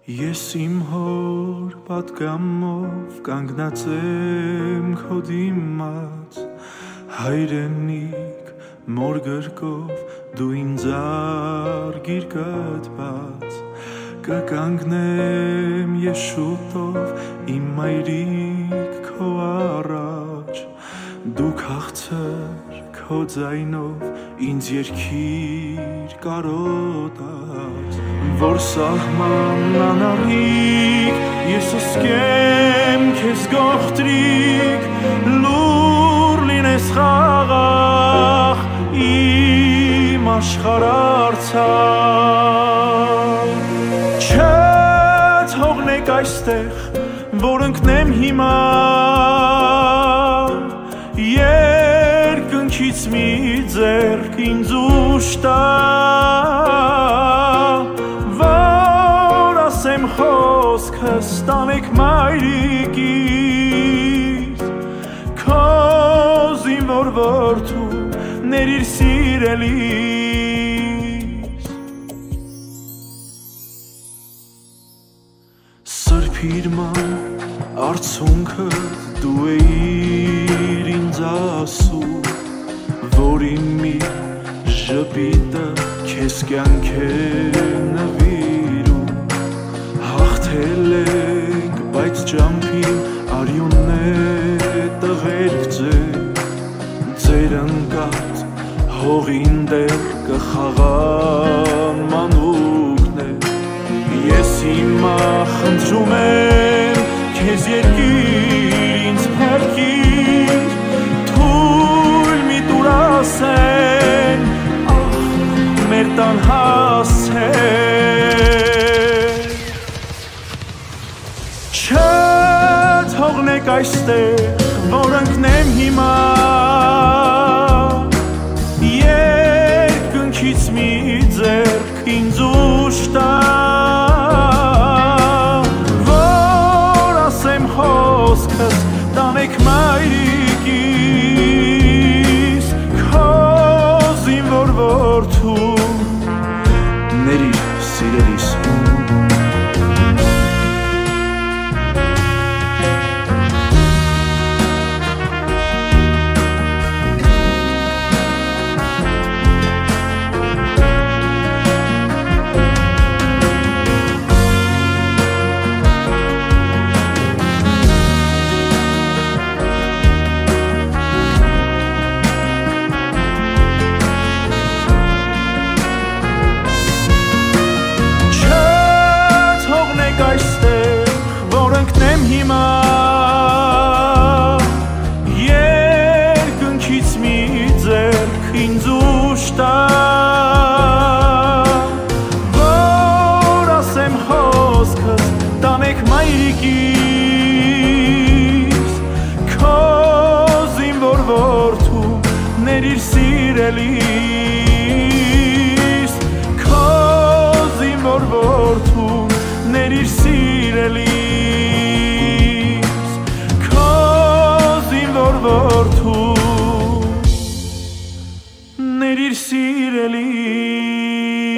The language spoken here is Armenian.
Ես իմ հոր պատգամով կանգնած եմ քո դիմաց հայրենիք մոր գրկով դու ինձ արգիր կտված կկանգնեմ ես շուտով իմ մայրիկ քո առաջ դու քաղցր քո ձայնով ինձ երկիր կարոտած որ սահման անարիք ես ասկեմ քեզ գողտրիկ լուր լինես խաղաղ իմ աշխարհ արցախ չթողնեք այստեղ որ ընկնեմ հիմա երկնքից մի ձեռք ինձ ուշ տա Ասեմ խոսքս տանեք մայրիկից Քո զինվոր որդու ներիր սիրելիս Սրբիրման արցունքը դու էիր ինձ ասում Որ իմ մի ժպիտը քեզ կյանք է նվիրում Հաղթել ենք, բայց ճամփին արյունն է տղերք ձեր ընկած հողին դեռ կխաղան մանուկներ Ես հիմա խնդրում եմ քեզ երկիր ինձ փրկիր թույլ մի տուր ասեն ահ մեր տան հասցեն Չթողնեք այստեղ, որ ընկնեմ հիմա Երկնքից մի ձեռք ինձ ուշ տա Որ ասեմ խոսքս տանեք մայրիկիս Քո զինվոր որդու ներիր սիրելիս Երկնքից մի ձեռք ինձ ուշ տա Որ ասեմ խոսքս տանեք մայրիկիս Քո զինվոր որդու ներիր սիրելիս Քո զինվոր որդու ներիր սիրելիս Որդու ներիր սիրելի